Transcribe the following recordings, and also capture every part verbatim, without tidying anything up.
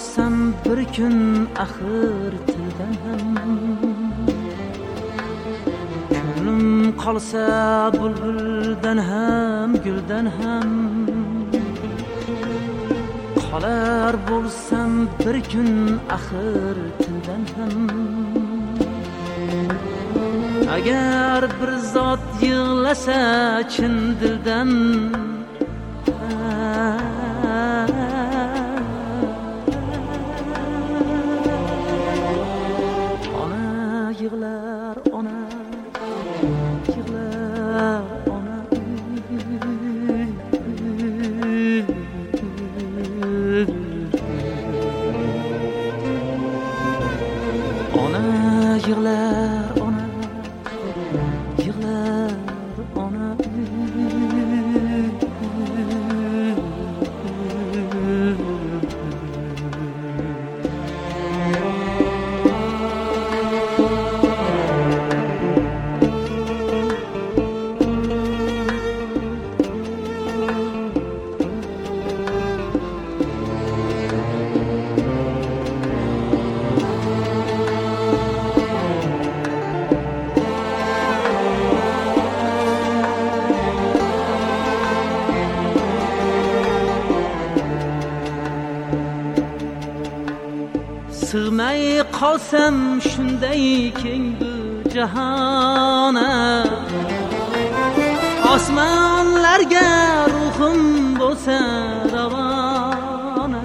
bo'lsam bir kun axir tildan ham ko'nglim qolsa bulbuldan ham guldan ham qolar bo'lsam bir kun axir tildan ham agar bir zot yig'lasa chin dildan ona yig'lar ona yig'lar ona ona yig'lar ona yig'lar ona sig'may qolsam shunday keng bu jahona osmonlarga ruhim bo'lsa ravona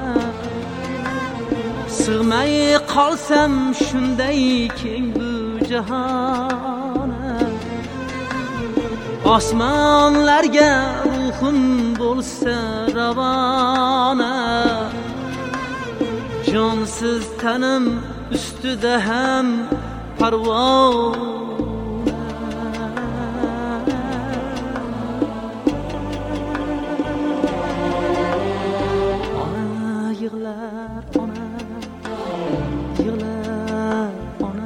sig'may qolsam shunday keng bu jahona osmonlarga ruhim bo'lsa ravona jonsiz tanim ustida ham parvona ona yig'lar ona yig'lar ona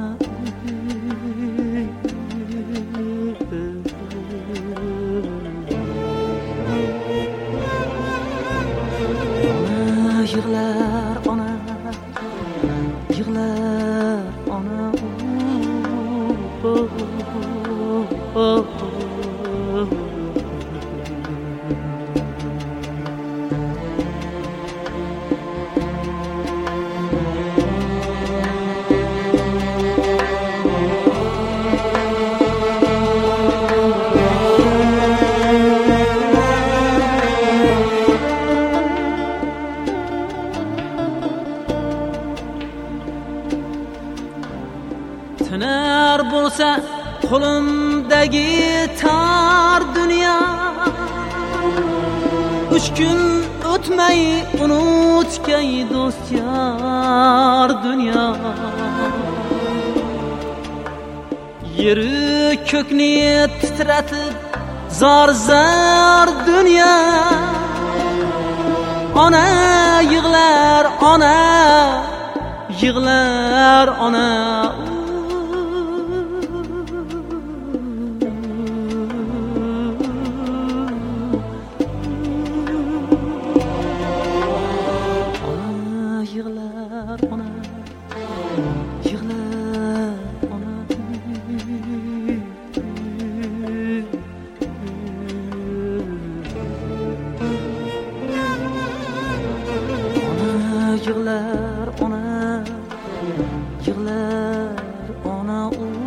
ona yig'lar ona yig'lar ona oh, oh, oh, oh. Tinar bo'lsa qo'limdagi tar dunyo uch kun o'tmay unutgay do'st yor dunyo yeru ko'kni titratib zor zor dunyo ona yig'lar ona yig'lar ona yig'lar ona yig'lar ona ona yig'lar ona yig'lar ona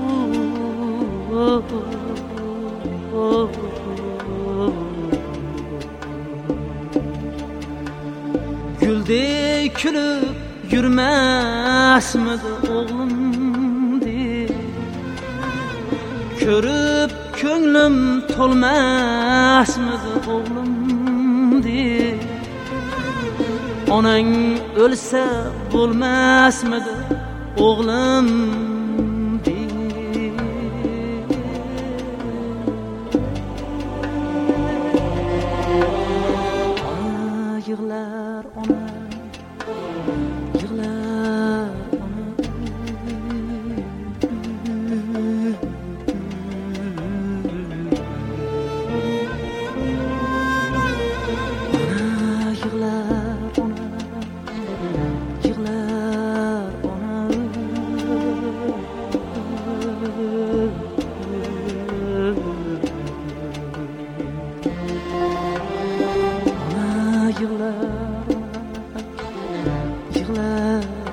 guldek kulib yurmasmidi o'g'lim deb ko'rib ko'nglim to'lmasmidi o'g'lim deb onang o'lsa bo'lmasmidi o'g'lim deb ona yig'lar ona yig'lar ona ona yig'lar ona yig'lar eder